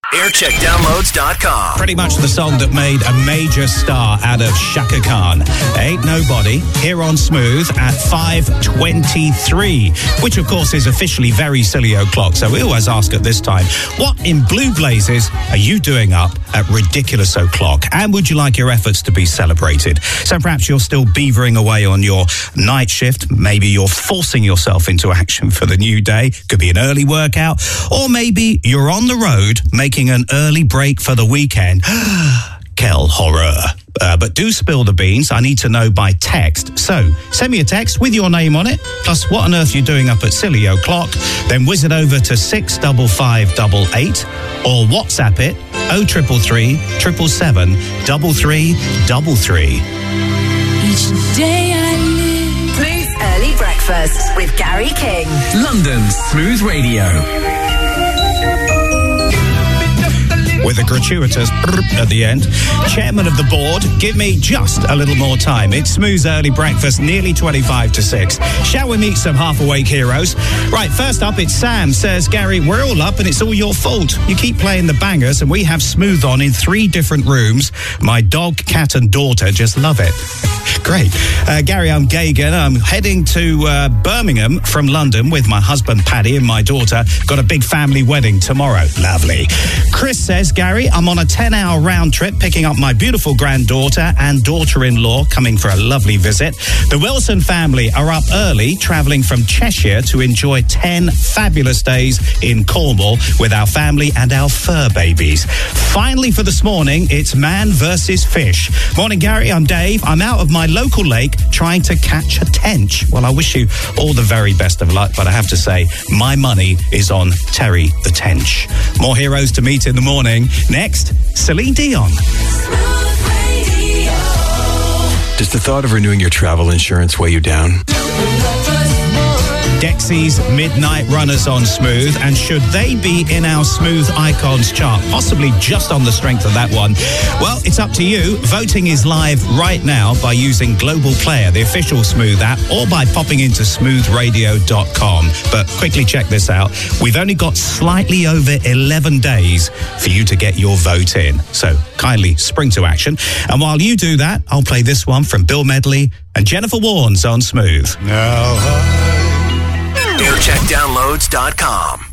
Aircheckdownloads.com. Pretty much the song that made a major star out of Shaka Khan. Ain't Nobody, here on Smooth at 5:23, which of course is officially very silly o'clock. So we always ask at this time, what in blue blazes are you doing up at ridiculous o'clock? And would you like your efforts to be celebrated? So perhaps you're still beavering away on your night shift. Maybe you're forcing yourself into action for the new day. Could be an early workout. Or maybe you're on the road making an early break for the weekend. Quel horror. But do spill the beans. I need to know by text. So send me a text with your name on it, plus what on earth you're doing up at silly o'clock. Then whiz it over to 65588 or WhatsApp it 0333 777 3333. Each day I live. Smooth Early Breakfast with Gary King. London's Smooth Radio. With a gratuitous at the end. Chairman of the board, give me just a little more time. It's Smooth's Early Breakfast, nearly 25 to 6. Shall we meet some half-awake heroes? Right, first up, it's Sam. Says, Gary, we're all up and it's all your fault. You keep playing the bangers and we have Smooth on in 3 different rooms. My dog, cat and daughter just love it. Great. Gary, I'm Gagan. I'm heading to Birmingham from London with my husband, Paddy, and my daughter. Got a big family wedding tomorrow. Lovely. Chris says, Gary, I'm on a 10-hour round trip picking up my beautiful granddaughter and daughter-in-law coming for a lovely visit. The Wilson family are up early, travelling from Cheshire to enjoy 10 fabulous days in Cornwall with our family and our fur babies. Finally, for this morning, it's man versus fish. Morning, Gary. I'm Dave. I'm out of my local lake trying to catch a tench. Well, I wish you all the very best of luck, but I have to say, my money is on Terry the Tench. More heroes to meet in the morning. Next, Celine Dion. Does the thought of renewing your travel insurance weigh you down? Dexy's Midnight Runners on Smooth, and should they be in our Smooth Icons chart? Possibly just on the strength of that one. Well, it's up to you. Voting is live right now by using Global Player, the official Smooth app, or by popping into smoothradio.com. But quickly check this out. We've only got slightly over 11 days for you to get your vote in. So kindly spring to action. And while you do that, I'll play this one from Bill Medley and Jennifer Warnes on Smooth. Aircheckdownloads.com.